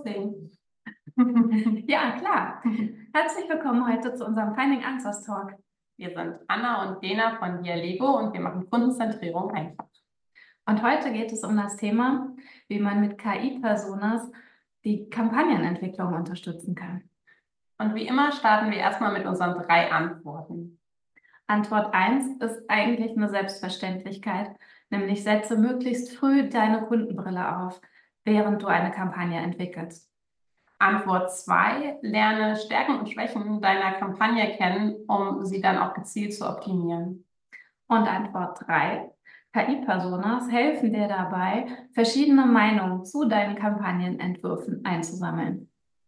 loslegen? Ja, klar. Herzlich willkommen heute zu unserem Finding Answers Talk. Wir sind Anna und Dena von Dialego und wir machen Kundenzentrierung einfach. Und heute geht es um das Thema, wie man mit KI-Personas die Kampagnenentwicklung unterstützen kann. Und wie immer starten wir erstmal mit unseren 3 Antworten. Antwort 1 ist eigentlich eine Selbstverständlichkeit, nämlich setze möglichst früh deine Kundenbrille auf, während du eine Kampagne entwickelst. Antwort 2, lerne Stärken und Schwächen deiner Kampagne kennen, um sie dann auch gezielt zu optimieren. Und Antwort 3, KI-Personas helfen dir dabei, verschiedene Meinungen zu deinen Kampagnenentwürfen einzusammeln.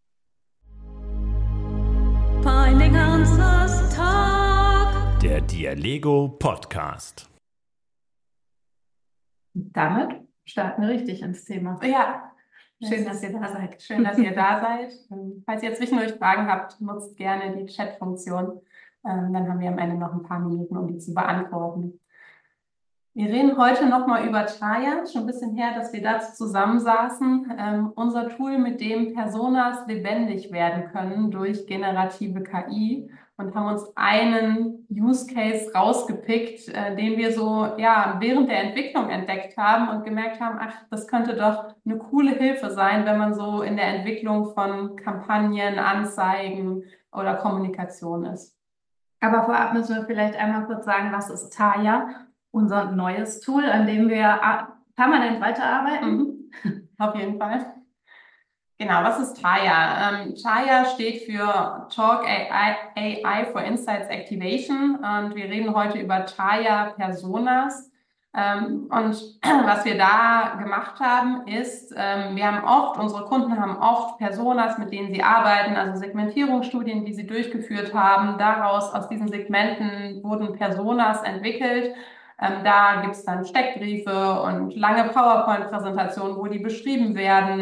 Finding Answers Talk. Der Dialego Podcast. Damit starten wir richtig ins Thema. Ja, Schön, dass ihr da seid. Schön, dass ihr da seid. Falls ihr zwischendurch Fragen habt, nutzt gerne die Chat-Funktion. Dann haben wir am Ende noch ein paar Minuten, um die zu beantworten. Wir reden heute nochmal über Chaya. Schon ein bisschen her, dass wir dazu zusammensaßen. Unser Tool, mit dem Personas lebendig werden können durch generative KI, und haben uns einen Use Case rausgepickt, den wir so während der Entwicklung entdeckt haben und gemerkt haben, ach, das könnte doch eine coole Hilfe sein, wenn man so in der Entwicklung von Kampagnen, Anzeigen oder Kommunikation ist. Aber vorab müssen wir vielleicht einmal kurz sagen, was ist Chaya? Unser neues Tool, an dem wir permanent weiterarbeiten. Auf jeden Fall. Genau, was ist Chaya? Chaya steht für Talk AI for Insights Activation, und wir reden heute über Chaya Personas. Und was wir da gemacht haben, ist, unsere Kunden haben oft Personas, mit denen sie arbeiten, also Segmentierungsstudien, die sie durchgeführt haben. Aus diesen Segmenten wurden Personas entwickelt. Da gibt es dann Steckbriefe und lange PowerPoint-Präsentationen, wo die beschrieben werden.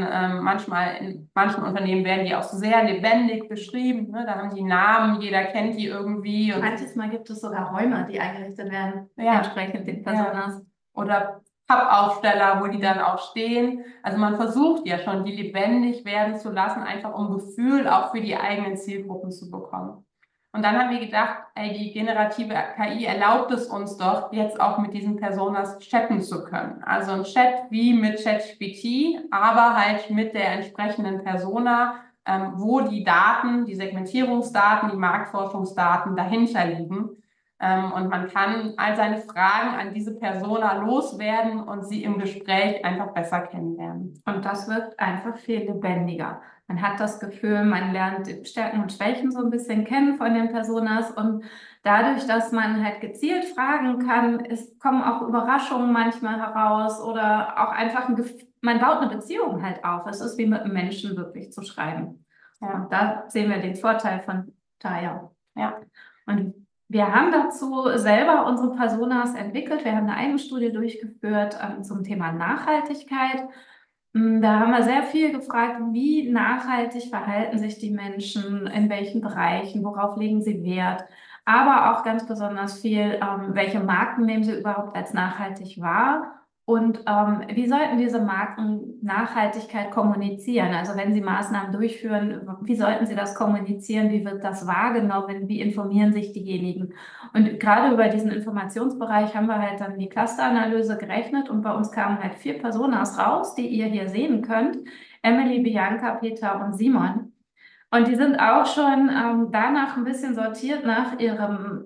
In manchen Unternehmen werden die auch sehr lebendig beschrieben. Ne? Da haben die Namen, jeder kennt die irgendwie. Und manches Mal gibt es sogar Räume, die eingerichtet werden, entsprechend den Personas. Ja. Oder Pappaufsteller, wo die dann auch stehen. Also man versucht ja schon, die lebendig werden zu lassen, einfach um Gefühl auch für die eigenen Zielgruppen zu bekommen. Und dann haben wir gedacht, die generative KI erlaubt es uns doch, jetzt auch mit diesen Personas chatten zu können. Also ein Chat wie mit ChatGPT, aber halt mit der entsprechenden Persona, wo die Daten, die Segmentierungsdaten, die Marktforschungsdaten dahinter liegen. Und man kann all seine Fragen an diese Persona loswerden und sie im Gespräch einfach besser kennenlernen. Und das wird einfach viel lebendiger. Man hat das Gefühl, man lernt die Stärken und Schwächen so ein bisschen kennen von den Personas, und dadurch, dass man halt gezielt fragen kann, kommen auch Überraschungen manchmal heraus oder auch einfach man baut eine Beziehung halt auf. Es ist wie mit einem Menschen wirklich zu schreiben. Ja. Und da sehen wir den Vorteil von Chaya. Ja. Und wir haben dazu selber unsere Personas entwickelt. Wir haben eine eigene Studie durchgeführt zum Thema Nachhaltigkeit. Da haben wir sehr viel gefragt, wie nachhaltig verhalten sich die Menschen, in welchen Bereichen, worauf legen sie Wert, aber auch ganz besonders viel, welche Marken nehmen sie überhaupt als nachhaltig wahr. Und wie sollten diese Marken Nachhaltigkeit kommunizieren? Also wenn sie Maßnahmen durchführen, wie sollten sie das kommunizieren? Wie wird das wahrgenommen? Wie informieren sich diejenigen? Und gerade über diesen Informationsbereich haben wir halt dann die Clusteranalyse gerechnet, und bei uns kamen halt 4 Personas raus, die ihr hier sehen könnt. Emily, Bianca, Peter und Simon. Und die sind auch schon danach ein bisschen sortiert nach ihrer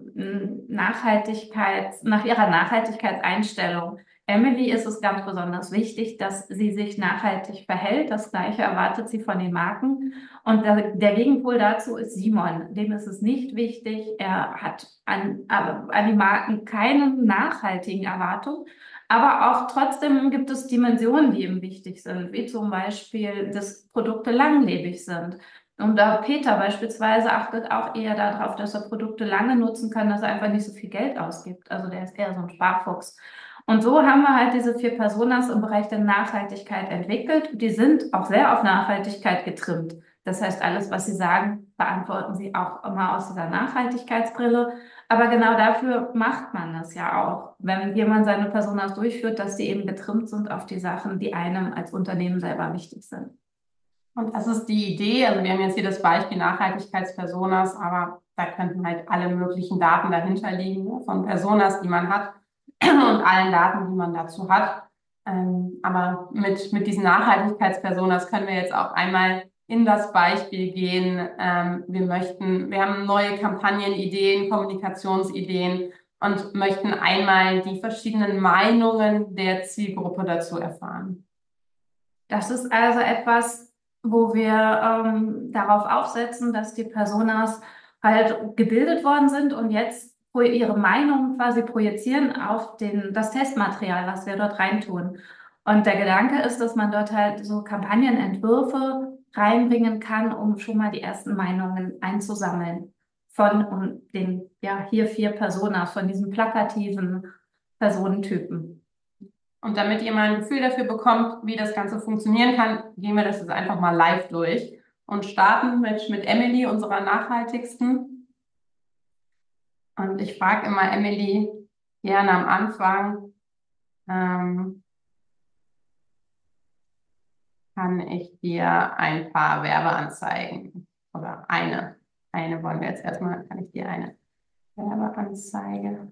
Nachhaltigkeitseinstellung. Emily ist es ganz besonders wichtig, dass sie sich nachhaltig verhält. Das Gleiche erwartet sie von den Marken. Und der Gegenpol dazu ist Simon. Dem ist es nicht wichtig. Er hat an die Marken keine nachhaltigen Erwartungen. Aber auch trotzdem gibt es Dimensionen, die ihm wichtig sind, wie zum Beispiel, dass Produkte langlebig sind. Und Peter beispielsweise achtet auch eher darauf, dass er Produkte lange nutzen kann, dass er einfach nicht so viel Geld ausgibt. Also der ist eher so ein Sparfuchs. Und so haben wir halt diese 4 Personas im Bereich der Nachhaltigkeit entwickelt. Die sind auch sehr auf Nachhaltigkeit getrimmt. Das heißt, alles, was sie sagen, beantworten sie auch immer aus dieser Nachhaltigkeitsbrille. Aber genau dafür macht man das ja auch, wenn jemand seine Personas durchführt, dass sie eben getrimmt sind auf die Sachen, die einem als Unternehmen selber wichtig sind. Und das ist die Idee. Also wir haben jetzt hier das Beispiel Nachhaltigkeitspersonas, aber da könnten halt alle möglichen Daten dahinter liegen, ne, von Personas, die man hat und allen Daten, die man dazu hat. Aber mit diesen Nachhaltigkeitspersonas können wir jetzt auch einmal in das Beispiel gehen. Wir haben neue Kampagnenideen, Kommunikationsideen und möchten einmal die verschiedenen Meinungen der Zielgruppe dazu erfahren. Das ist also etwas, wo wir darauf aufsetzen, dass die Personas halt gebildet worden sind und jetzt ihre Meinung quasi projizieren auf das Testmaterial, was wir dort reintun. Und der Gedanke ist, dass man dort halt so Kampagnenentwürfe reinbringen kann, um schon mal die ersten Meinungen einzusammeln von den, ja, hier 4 Personas, von diesen plakativen Personentypen. Und damit ihr mal ein Gefühl dafür bekommt, wie das Ganze funktionieren kann, gehen wir das jetzt einfach mal live durch und starten mit Emily, unserer nachhaltigsten. Und ich frage immer Emily gerne am Anfang, kann ich dir ein paar Werbeanzeigen oder eine wollen wir jetzt erstmal, kann ich dir eine Werbeanzeige?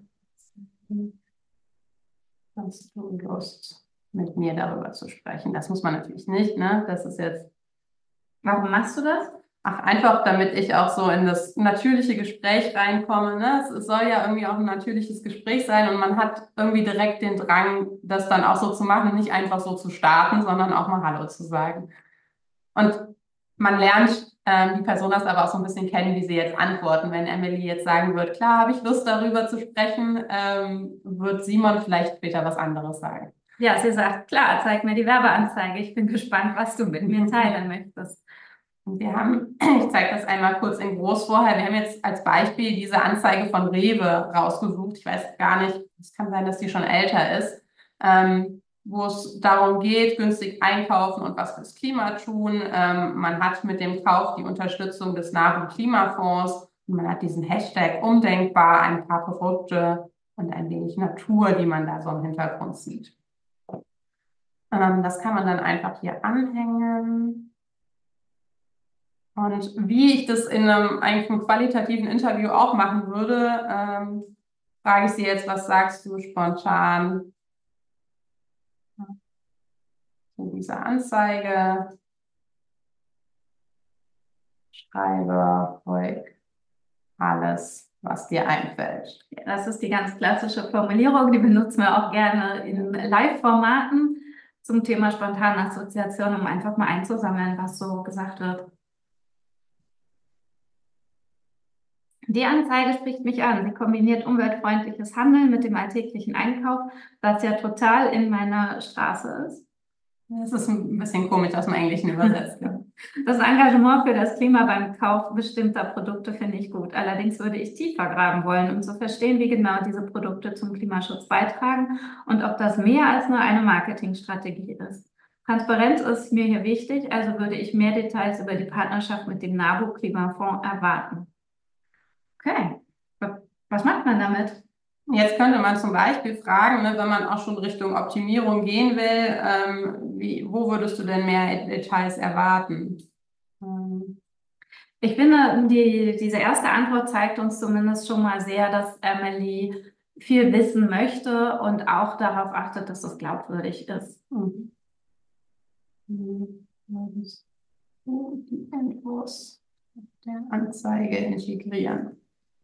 Hast du Lust, mit mir darüber zu sprechen? Das muss man natürlich nicht, ne? Das ist jetzt. Warum machst du das? Ach, einfach, damit ich auch so in das natürliche Gespräch reinkomme, ne? Es soll ja irgendwie auch ein natürliches Gespräch sein und man hat irgendwie direkt den Drang, das dann auch so zu machen und nicht einfach so zu starten, sondern auch mal Hallo zu sagen. Und man lernt die Personas aber auch so ein bisschen kennen, wie sie jetzt antworten. Wenn Emily jetzt sagen wird, klar, habe ich Lust, darüber zu sprechen, wird Simon vielleicht später was anderes sagen. Ja, sie sagt, klar, zeig mir die Werbeanzeige. Ich bin gespannt, was du mit mir teilen möchtest. Und ich zeige das einmal kurz in groß vorher. Wir haben jetzt als Beispiel diese Anzeige von Rewe rausgesucht. Ich weiß gar nicht, es kann sein, dass die schon älter ist, wo es darum geht, günstig einkaufen und was fürs Klima tun. Man hat mit dem Kauf die Unterstützung des NABU-Klimafonds. Man hat diesen Hashtag undenkbar, ein paar Produkte und ein wenig Natur, die man da so im Hintergrund sieht. Das kann man dann einfach hier anhängen. Und wie ich das in eigentlich einem qualitativen Interview auch machen würde, frage ich sie jetzt, was sagst du spontan zu dieser Anzeige? Schreibe ruhig alles, was dir einfällt. Ja, das ist die ganz klassische Formulierung, die benutzen wir auch gerne in Live-Formaten zum Thema spontane Assoziation, um einfach mal einzusammeln, was so gesagt wird. Die Anzeige spricht mich an. Sie kombiniert umweltfreundliches Handeln mit dem alltäglichen Einkauf, was ja total in meiner Straße ist. Das ist ein bisschen komisch aus dem Englischen übersetzt. Ja. Das Engagement für das Klima beim Kauf bestimmter Produkte finde ich gut. Allerdings würde ich tiefer graben wollen, um zu verstehen, wie genau diese Produkte zum Klimaschutz beitragen und ob das mehr als nur eine Marketingstrategie ist. Transparenz ist mir hier wichtig, also würde ich mehr Details über die Partnerschaft mit dem NABU-Klimafonds erwarten. Okay, was macht man damit? Jetzt könnte man zum Beispiel fragen, ne, wenn man auch schon Richtung Optimierung gehen will, wo würdest du denn mehr Details erwarten? Ich finde, diese erste Antwort zeigt uns zumindest schon mal sehr, dass Emily viel wissen möchte und auch darauf achtet, dass es glaubwürdig ist. Die Infos der Anzeige integrieren.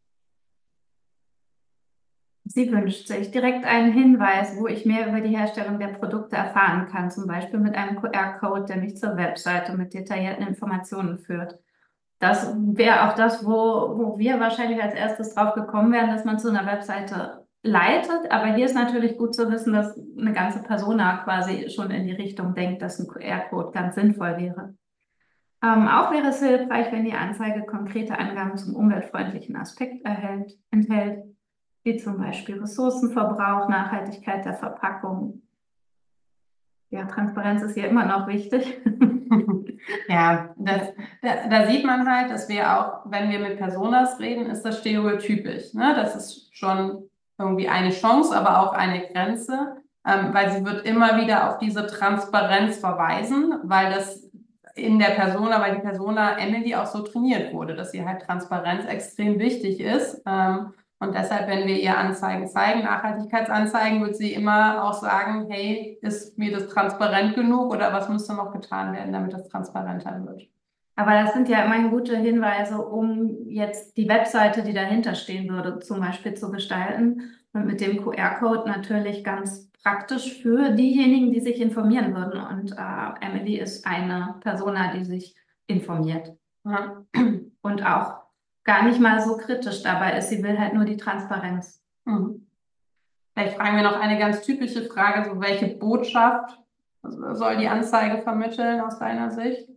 Sie wünscht sich direkt einen Hinweis, wo ich mehr über die Herstellung der Produkte erfahren kann, zum Beispiel mit einem QR-Code, der mich zur Webseite mit detaillierten Informationen führt. Das wäre auch das, wo wir wahrscheinlich als erstes drauf gekommen wären, dass man zu einer Webseite leitet. Aber hier ist natürlich gut zu wissen, dass eine ganze Persona quasi schon in die Richtung denkt, dass ein QR-Code ganz sinnvoll wäre. Auch wäre es hilfreich, wenn die Anzeige konkrete Angaben zum umweltfreundlichen Aspekt enthält, wie zum Beispiel Ressourcenverbrauch, Nachhaltigkeit der Verpackung. Ja, Transparenz ist hier immer noch wichtig. Ja, da sieht man halt, dass wir auch, wenn wir mit Personas reden, ist das stereotypisch. Ne? Das ist schon irgendwie eine Chance, aber auch eine Grenze, weil sie wird immer wieder auf diese Transparenz verweisen, weil das in der Persona, weil die Persona Emily auch so trainiert wurde, dass ihr halt Transparenz extrem wichtig ist. Und deshalb, wenn wir ihr Anzeigen zeigen, Nachhaltigkeitsanzeigen, wird sie immer auch sagen, hey, ist mir das transparent genug oder was müsste noch getan werden, damit das transparenter wird? Aber das sind ja immerhin gute Hinweise, um jetzt die Webseite, die dahinter stehen würde, zum Beispiel zu gestalten. Und mit dem QR-Code natürlich ganz praktisch für diejenigen, die sich informieren würden. Und Emily ist eine Persona, die sich informiert. Ja. Und auch gar nicht mal so kritisch dabei ist. Sie will halt nur die Transparenz. Vielleicht fragen wir noch eine ganz typische Frage, so welche Botschaft soll die Anzeige vermitteln aus deiner Sicht?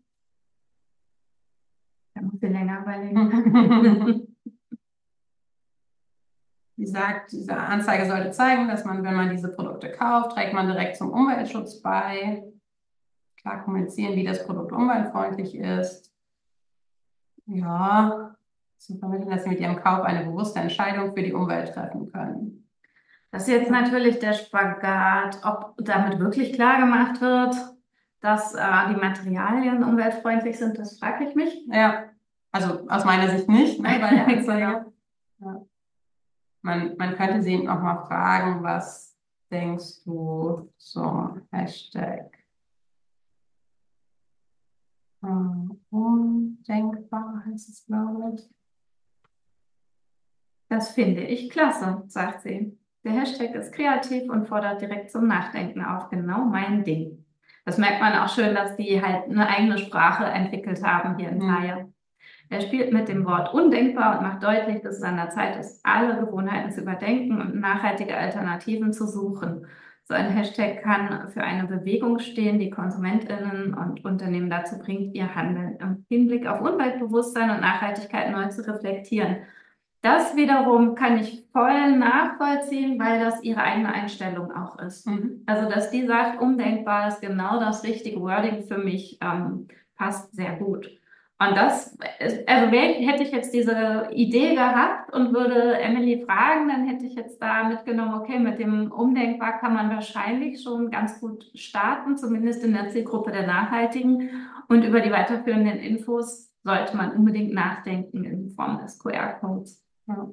Da muss ich länger überlegen. Die sagt, diese Anzeige sollte zeigen, dass man, wenn man diese Produkte kauft, trägt man direkt zum Umweltschutz bei. Klar kommunizieren, wie das Produkt umweltfreundlich ist. Ja, zu vermitteln, dass sie mit ihrem Kauf eine bewusste Entscheidung für die Umwelt treffen können. Das ist jetzt natürlich der Spagat, ob damit wirklich klar gemacht wird, dass die Materialien umweltfreundlich sind, das frage ich mich. Ja, also aus meiner Sicht nicht, ne, bei der Anzeige. Ja. Man könnte sie noch mal fragen, was denkst du zum Hashtag undenkbar heißt es, glaube ich. Das finde ich klasse, sagt sie. Der Hashtag ist kreativ und fordert direkt zum Nachdenken auf. Genau mein Ding. Das merkt man auch schön, dass die halt eine eigene Sprache entwickelt haben hier in Taya. Er spielt mit dem Wort undenkbar und macht deutlich, dass es an der Zeit ist, alle Gewohnheiten zu überdenken und nachhaltige Alternativen zu suchen. So ein Hashtag kann für eine Bewegung stehen, die KonsumentInnen und Unternehmen dazu bringt, ihr Handeln im Hinblick auf Umweltbewusstsein und Nachhaltigkeit neu zu reflektieren. Das wiederum kann ich voll nachvollziehen, weil das ihre eigene Einstellung auch ist. Also, dass die sagt, undenkbar ist genau das richtige Wording für mich, passt sehr gut. Und das, also hätte ich jetzt diese Idee gehabt und würde Emily fragen, dann hätte ich jetzt da mitgenommen, okay, mit dem Undenkbar kann man wahrscheinlich schon ganz gut starten, zumindest in der Zielgruppe der Nachhaltigen. Und über die weiterführenden Infos sollte man unbedingt nachdenken in Form des QR-Codes. Ja.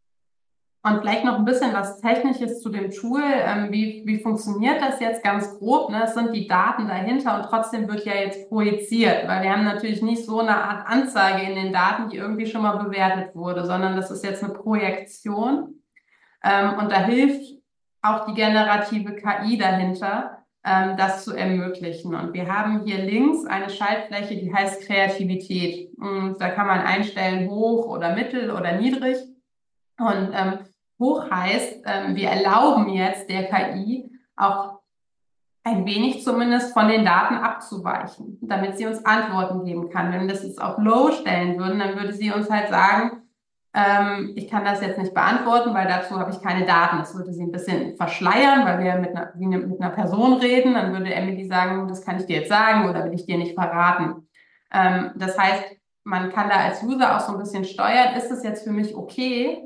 Und vielleicht noch ein bisschen was Technisches zu dem Tool. Wie funktioniert das jetzt ganz grob? Ne? Es sind die Daten dahinter und trotzdem wird ja jetzt projiziert, weil wir haben natürlich nicht so eine Art Anzeige in den Daten, die irgendwie schon mal bewertet wurde, sondern das ist jetzt eine Projektion. Und da hilft auch die generative KI dahinter, das zu ermöglichen. Und wir haben hier links eine Schaltfläche, die heißt Kreativität. Und da kann man einstellen, hoch oder mittel oder niedrig. Und hoch heißt, wir erlauben jetzt der KI auch ein wenig zumindest von den Daten abzuweichen, damit sie uns Antworten geben kann. Wenn wir das jetzt auf Low stellen würden, dann würde sie uns halt sagen, ich kann das jetzt nicht beantworten, weil dazu habe ich keine Daten. Das würde sie ein bisschen verschleiern, weil wir mit einer Person reden. Dann würde Emily sagen, das kann ich dir jetzt sagen oder will ich dir nicht verraten. Das heißt, man kann da als User auch so ein bisschen steuern, ist es jetzt für mich okay,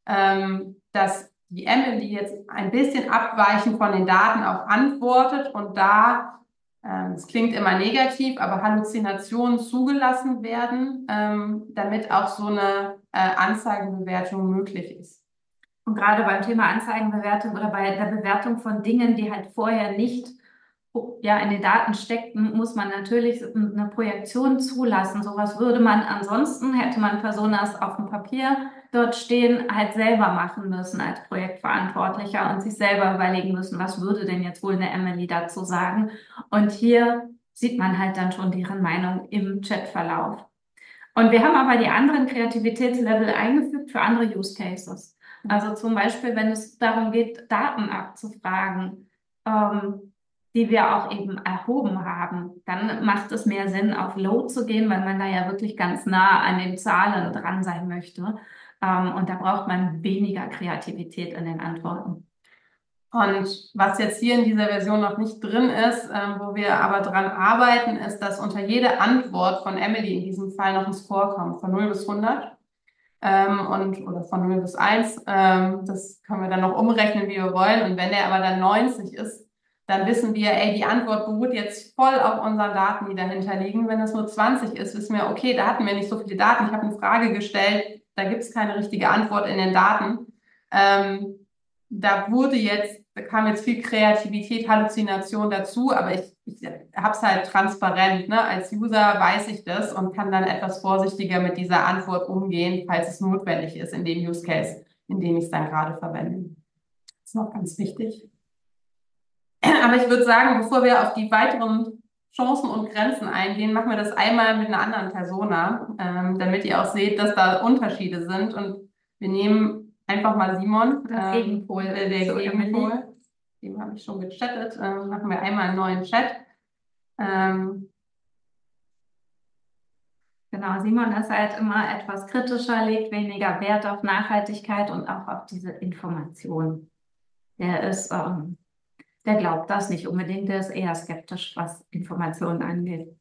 dass die Emily jetzt ein bisschen abweichend von den Daten auch antwortet und da, es klingt immer negativ, aber Halluzinationen zugelassen werden, damit auch so eine Anzeigenbewertung möglich ist. Und gerade beim Thema Anzeigenbewertung oder bei der Bewertung von Dingen, die halt vorher nicht in den Daten steckten, muss man natürlich eine Projektion zulassen. Sowas würde man ansonsten, hätte man Personas auf dem Papier dort stehen, halt selber machen müssen als Projektverantwortlicher und sich selber überlegen müssen, was würde denn jetzt wohl eine Emily dazu sagen. Und hier sieht man halt dann schon deren Meinung im Chatverlauf. Und wir haben aber die anderen Kreativitätslevel eingefügt für andere Use Cases. Also zum Beispiel, wenn es darum geht, Daten abzufragen, die wir auch eben erhoben haben, dann macht es mehr Sinn, auf Low zu gehen, weil man da ja wirklich ganz nah an den Zahlen dran sein möchte. Und da braucht man weniger Kreativität in den Antworten. Und was jetzt hier in dieser Version noch nicht drin ist, wo wir aber dran arbeiten, ist, dass unter jede Antwort von Emily in diesem Fall noch ein Score kommt, von 0 bis 100 oder von 0 bis 1. Das können wir dann noch umrechnen, wie wir wollen. Und wenn der aber dann 90 ist, dann wissen wir, ey, die Antwort beruht jetzt voll auf unseren Daten, die dahinter liegen. Wenn es nur 20 ist, wissen wir, okay, da hatten wir nicht so viele Daten. Ich habe eine Frage gestellt, da gibt es keine richtige Antwort in den Daten. Da kam jetzt viel Kreativität, Halluzination dazu, aber ich habe es halt transparent, ne? Als User weiß ich das und kann dann etwas vorsichtiger mit dieser Antwort umgehen, falls es notwendig ist in dem Use Case, in dem ich es dann gerade verwende. Das ist noch ganz wichtig. Aber ich würde sagen, bevor wir auf die weiteren Chancen und Grenzen eingehen, machen wir das einmal mit einer anderen Persona, damit ihr auch seht, dass da Unterschiede sind. Und wir nehmen einfach mal Simon, Das Gegenpol. der Gegenpol. Dem habe ich schon gechattet. Machen wir einmal einen neuen Chat. Genau, Simon ist halt immer etwas kritischer, legt weniger Wert auf Nachhaltigkeit und auch auf diese Information. Der glaubt das nicht unbedingt, der ist eher skeptisch, was Informationen angeht.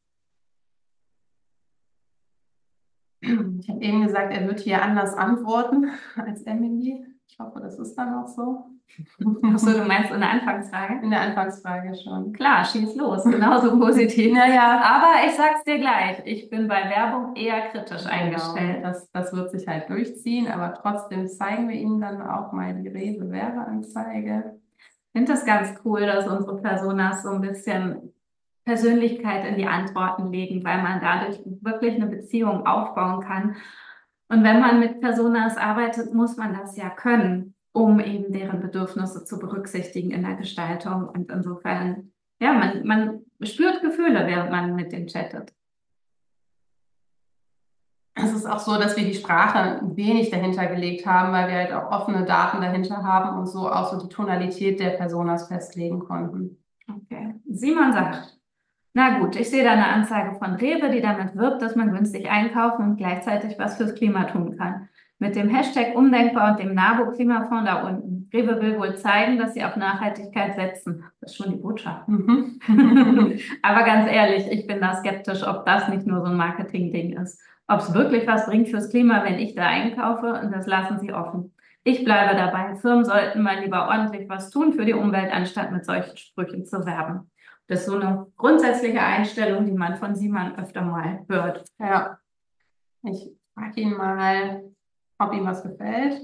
Ich habe eben gesagt, er wird hier anders antworten als Emily. Ich hoffe, das ist dann auch so. Achso, du meinst in der Anfangsfrage? In der Anfangsfrage schon. Klar, schieß los, genauso positiv. Naja, Aber ich sag's dir gleich, ich bin bei Werbung eher kritisch eingestellt. genau, das wird sich halt durchziehen, aber trotzdem zeigen wir Ihnen dann auch mal die Rewe-Werbeanzeige. Ich finde das ganz cool, dass unsere Personas so ein bisschen Persönlichkeit in die Antworten legen, weil man dadurch wirklich eine Beziehung aufbauen kann. Und wenn man mit Personas arbeitet, muss man das ja können, um eben deren Bedürfnisse zu berücksichtigen in der Gestaltung. Und insofern, ja, man spürt Gefühle, während man mit denen chattet. Es ist auch so, dass wir die Sprache wenig dahinter gelegt haben, weil wir halt auch offene Daten dahinter haben und so auch so die Tonalität der Personas festlegen konnten. Okay. Simon sagt, na gut, ich sehe da eine Anzeige von Rewe, die damit wirbt, dass man günstig einkaufen und gleichzeitig was fürs Klima tun kann. Mit dem Hashtag Umdenkbar und dem NABU Klimafonds da unten. Rewe will wohl zeigen, dass sie auf Nachhaltigkeit setzen. Das ist schon die Botschaft. Aber ganz ehrlich, ich bin da skeptisch, ob das nicht nur so ein Marketing-Ding ist. Ob es wirklich was bringt fürs Klima, wenn ich da einkaufe, und das lassen sie offen. Ich bleibe dabei. Firmen sollten mal lieber ordentlich was tun für die Umwelt, anstatt mit solchen Sprüchen zu werben. Das ist so eine grundsätzliche Einstellung, die man von Simon öfter mal hört. Ja, ich frage ihn mal, ob ihm was gefällt.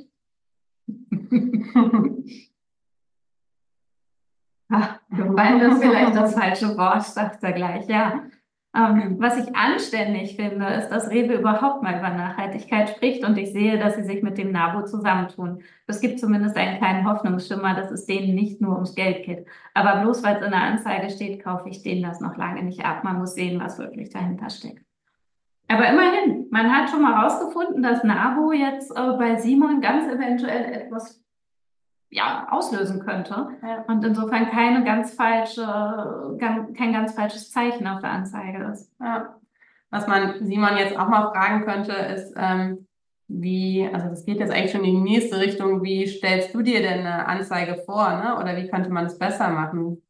Gemeint ist vielleicht das falsche Wort, sagt er gleich, ja. Was ich anständig finde, ist, dass Rewe überhaupt mal über Nachhaltigkeit spricht und ich sehe, dass sie sich mit dem NABU zusammentun. Es gibt zumindest einen kleinen Hoffnungsschimmer, dass es denen nicht nur ums Geld geht. Aber bloß weil es in der Anzeige steht, kaufe ich denen das noch lange nicht ab. Man muss sehen, was wirklich dahinter steckt. Aber immerhin, man hat schon mal herausgefunden, dass NABU jetzt bei Simon ganz eventuell etwas auslösen könnte. Ja. Und insofern kein ganz falsches Zeichen auf der Anzeige ist. Ja. Was man Simon jetzt auch mal fragen könnte, ist, also das geht jetzt eigentlich schon in die nächste Richtung, wie stellst du dir denn eine Anzeige vor, ne? Oder wie könnte man es besser machen?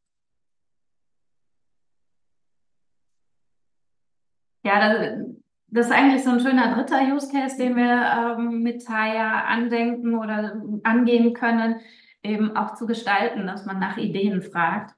Ja, das ist eigentlich so ein schöner dritter Use Case, den wir mit Taya andenken oder angehen können, eben auch zu gestalten, dass man nach Ideen fragt.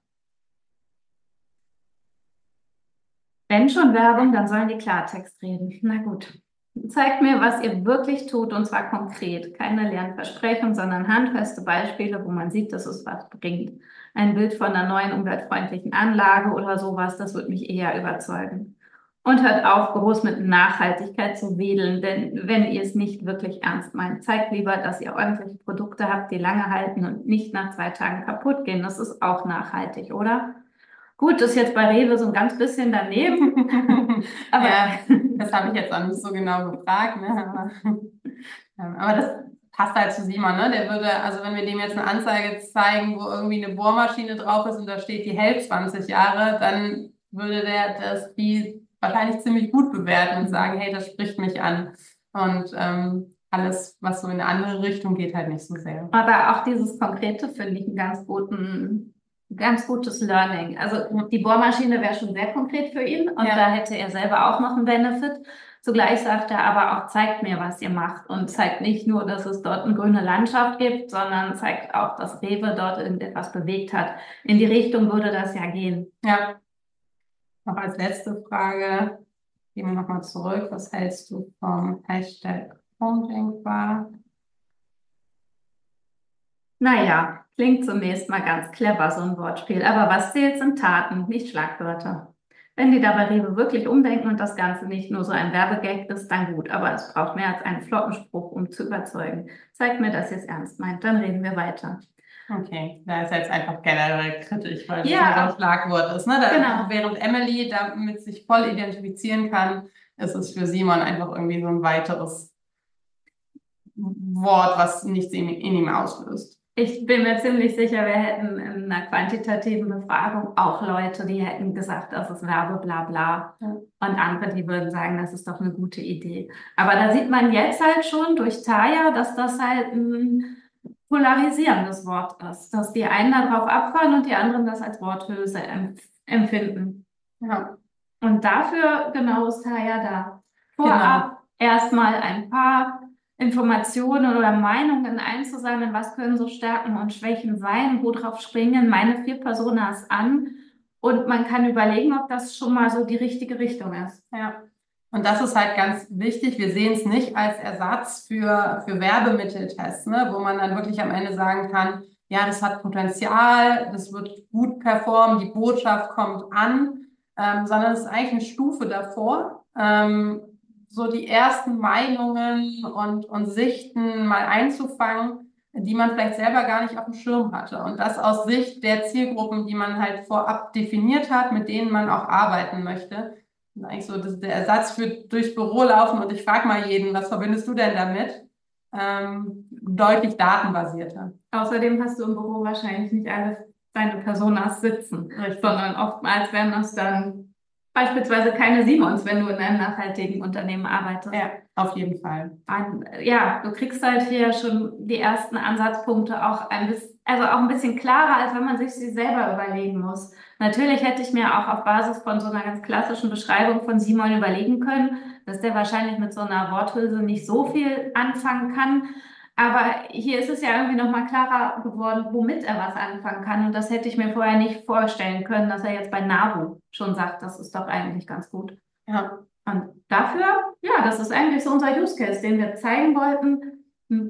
Wenn schon Werbung, dann sollen die Klartext reden. Na gut. Zeigt mir, was ihr wirklich tut, und zwar konkret. Keine leeren Versprechungen, sondern handfeste Beispiele, wo man sieht, dass es was bringt. Ein Bild von einer neuen umweltfreundlichen Anlage oder sowas, das wird mich eher überzeugen. Und hört auf, groß mit Nachhaltigkeit zu wedeln, denn wenn ihr es nicht wirklich ernst meint, zeigt lieber, dass ihr ordentliche Produkte habt, die lange halten und nicht nach 2 Tagen kaputt gehen. Das ist auch nachhaltig, oder? Gut, das ist jetzt bei Rewe so ein ganz bisschen daneben. Aber ja, das habe ich jetzt auch nicht so genau gefragt, ne? Aber das passt halt zu Simon, ne? Der würde, also wenn wir dem jetzt eine Anzeige zeigen, wo irgendwie eine Bohrmaschine drauf ist und da steht, die hält 20 Jahre, dann würde der die wahrscheinlich ziemlich gut bewerten und sagen, hey, das spricht mich an. Und alles, was so in eine andere Richtung geht, halt nicht so sehr. Aber auch dieses Konkrete finde ich ganz gutes Learning. Also die Bohrmaschine wäre schon sehr konkret für ihn und da hätte er selber auch noch einen Benefit. Zugleich sagt er aber auch, zeigt mir, was ihr macht und zeigt nicht nur, dass es dort eine grüne Landschaft gibt, sondern zeigt auch, dass Rewe dort irgendetwas bewegt hat. In die Richtung würde das ja gehen. Ja, noch als letzte Frage, gehen wir nochmal zurück. Was hältst du vom Hashtag undenkbar? Naja, klingt zunächst mal ganz clever, so ein Wortspiel. Aber was zählt, sind Taten, nicht Schlagwörter. Wenn die da bei Rewe wirklich umdenken und das Ganze nicht nur so ein Werbegag ist, dann gut. Aber es braucht mehr als einen Flottenspruch, um zu überzeugen. Zeigt mir, dass ihr es ernst meint, dann reden wir weiter. Okay, da ist jetzt einfach generell kritisch, weil es Ja. so ein Schlagwort ist. Ne? Genau. Während Emily damit sich voll identifizieren kann, ist es für Simon einfach irgendwie so ein weiteres Wort, was nichts in ihm auslöst. Ich bin mir ziemlich sicher, wir hätten in einer quantitativen Befragung auch Leute, die hätten gesagt, das ist Werbe, bla bla. Ja. Und andere, die würden sagen, das ist doch eine gute Idee. Aber da sieht man jetzt halt schon durch Taya, dass das halt ein polarisierendes Wort ist. Dass die einen darauf abfahren und die anderen das als Worthülse empfinden. Ja. Und dafür genau ist Taya da. Vorab erstmal ein paar Informationen oder Meinungen einzusammeln, was können so Stärken und Schwächen sein, worauf springen meine 4 Personas an und man kann überlegen, ob das schon mal so die richtige Richtung ist. Ja. Und das ist halt ganz wichtig. Wir sehen es nicht als Ersatz für Werbemitteltests, ne? Wo man dann wirklich am Ende sagen kann, ja, das hat Potenzial, das wird gut performen, die Botschaft kommt an, sondern es ist eigentlich eine Stufe davor, so die ersten Meinungen und Sichten mal einzufangen, die man vielleicht selber gar nicht auf dem Schirm hatte. Und das aus Sicht der Zielgruppen, die man halt vorab definiert hat, mit denen man auch arbeiten möchte. Das ist eigentlich so der Ersatz für durchs Büro laufen und ich frage mal jeden, was verbindest du denn damit? Deutlich datenbasierter. Außerdem hast du im Büro wahrscheinlich nicht alle deine Personas sitzen, sondern oftmals werden das dann beispielsweise keine Simons, wenn du in einem nachhaltigen Unternehmen arbeitest. Ja, auf jeden Fall. Ja, du kriegst halt hier schon die ersten Ansatzpunkte auch ein bisschen klarer, als wenn man sich sie selber überlegen muss. Natürlich hätte ich mir auch auf Basis von so einer ganz klassischen Beschreibung von Simon überlegen können, dass der wahrscheinlich mit so einer Worthülse nicht so viel anfangen kann. Aber hier ist es ja irgendwie nochmal klarer geworden, womit er was anfangen kann. Und das hätte ich mir vorher nicht vorstellen können, dass er jetzt bei NABU schon sagt, das ist doch eigentlich ganz gut. Ja. Und dafür, ja, das ist eigentlich so unser Use Case, den wir zeigen wollten.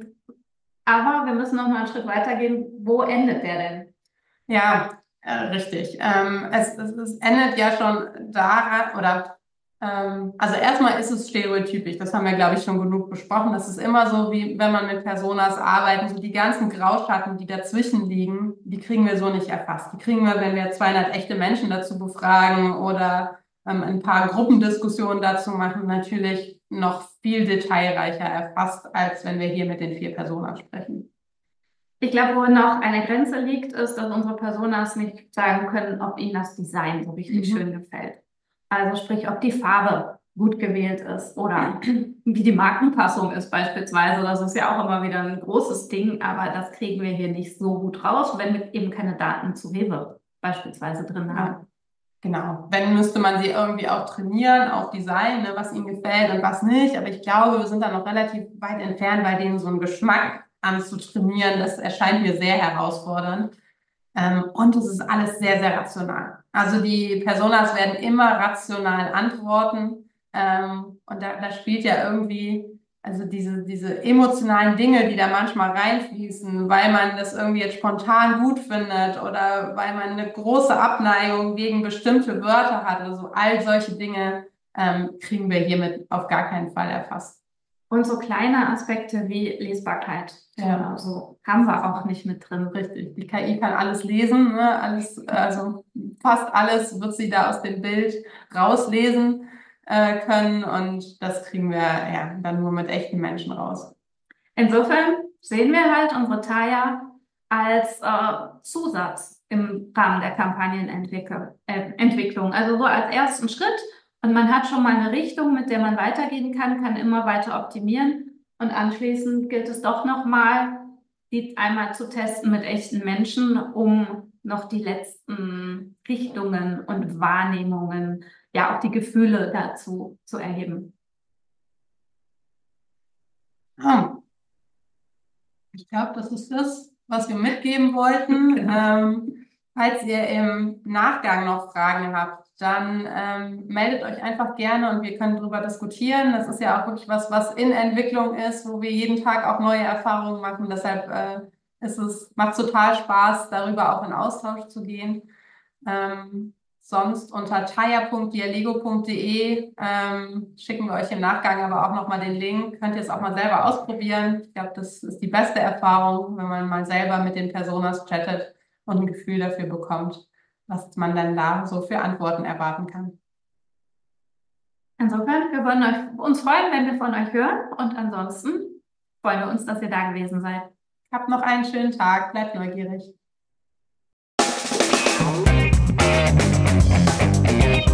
Aber wir müssen nochmal einen Schritt weitergehen. Wo endet der denn? Ja, richtig. Es endet ja schon daran, oder also erstmal ist es stereotypisch, das haben wir, glaube ich, schon genug besprochen. Das ist immer so, wie wenn man mit Personas arbeitet, so die ganzen Grauschatten, die dazwischen liegen, die kriegen wir so nicht erfasst. Die kriegen wir, wenn wir 200 echte Menschen dazu befragen oder ein paar Gruppendiskussionen dazu machen, natürlich noch viel detailreicher erfasst, als wenn wir hier mit den 4 Personas sprechen. Ich glaube, wo noch eine Grenze liegt, ist, dass unsere Personas nicht sagen können, ob ihnen das Design so richtig schön gefällt. Also sprich, ob die Farbe gut gewählt ist oder wie die Markenpassung ist beispielsweise. Das ist ja auch immer wieder ein großes Ding, aber das kriegen wir hier nicht so gut raus, wenn wir eben keine Daten zu Rewe beispielsweise drin haben. Genau, wenn müsste man sie irgendwie auch trainieren auf Design, ne, was ihnen gefällt und was nicht. Aber ich glaube, wir sind da noch relativ weit entfernt, bei denen so einen Geschmack anzutrainieren. Das erscheint mir sehr herausfordernd. Und es ist alles sehr, sehr rational. Also die Personas werden immer rational antworten. Und da spielt ja irgendwie, also diese emotionalen Dinge, die da manchmal reinfließen, weil man das irgendwie jetzt spontan gut findet oder weil man eine große Abneigung gegen bestimmte Wörter hat oder so, all solche Dinge kriegen wir hiermit auf gar keinen Fall erfasst. Und so kleine Aspekte wie Lesbarkeit. Ja. Also haben wir auch nicht mit drin. Richtig. Die KI kann alles lesen, ne? Alles, also fast alles wird sie da aus dem Bild rauslesen können und das kriegen wir ja dann nur mit echten Menschen raus. Insofern sehen wir halt unsere Taya als Zusatz im Rahmen der Kampagnenentwicklung. Also so als ersten Schritt. Und man hat schon mal eine Richtung, mit der man weitergehen kann immer weiter optimieren. Und anschließend gilt es doch nochmal, die einmal zu testen mit echten Menschen, um noch die letzten Richtungen und Wahrnehmungen, ja auch die Gefühle dazu zu erheben. Ah, ich glaube, das ist das, was wir mitgeben wollten. Genau. Falls ihr im Nachgang noch Fragen habt, dann meldet euch einfach gerne und wir können darüber diskutieren. Das ist ja auch wirklich was in Entwicklung ist, wo wir jeden Tag auch neue Erfahrungen machen. Deshalb macht total Spaß, darüber auch in Austausch zu gehen. Sonst unter taya.dialego.de schicken wir euch im Nachgang aber auch nochmal den Link. Könnt ihr es auch mal selber ausprobieren. Ich glaube, das ist die beste Erfahrung, wenn man mal selber mit den Personas chattet und ein Gefühl dafür bekommt, was man dann da so für Antworten erwarten kann. Insofern, wir würden uns freuen, wenn wir von euch hören. Und ansonsten freuen wir uns, dass ihr da gewesen seid. Habt noch einen schönen Tag. Bleibt neugierig.